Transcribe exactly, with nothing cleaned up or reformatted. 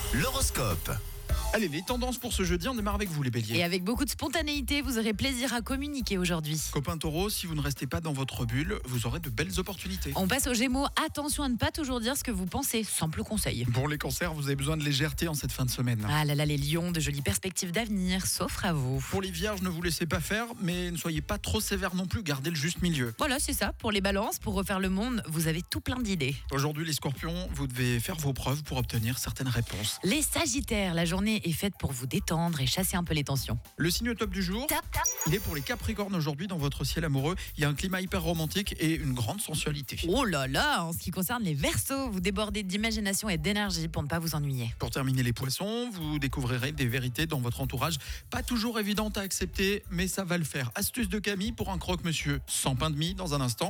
L'horoscope. Allez, les tendances pour ce jeudi, on démarre avec vous les béliers. Et avec beaucoup de spontanéité, vous aurez plaisir à communiquer aujourd'hui. Copain taureau, si vous ne restez pas dans votre bulle, vous aurez de belles opportunités. On passe aux Gémeaux. Attention à ne pas toujours dire ce que vous pensez. Simple conseil. Pour les cancers, vous avez besoin de légèreté en cette fin de semaine. Ah là là, les lions, de jolies perspectives d'avenir s'offrent à vous. Pour les vierges, ne vous laissez pas faire, mais ne soyez pas trop sévères non plus, gardez le juste milieu. Voilà, c'est ça. Pour les balances, pour refaire le monde, vous avez tout plein d'idées. Aujourd'hui, les scorpions, vous devez faire vos preuves pour obtenir certaines réponses. Les sagittaires, la journée est faite pour vous détendre et chasser un peu les tensions. Le signe top du jour, Top, top. il est pour les capricornes aujourd'hui dans votre ciel amoureux. Il y a un climat hyper romantique et une grande sensualité. Oh là là, en ce qui concerne les verseaux, vous débordez d'imagination et d'énergie pour ne pas vous ennuyer. Pour terminer les poissons, vous découvrirez des vérités dans votre entourage, pas toujours évidentes à accepter, mais ça va le faire. Astuce de Camille pour un croque-monsieur sans pain de mie dans un instant.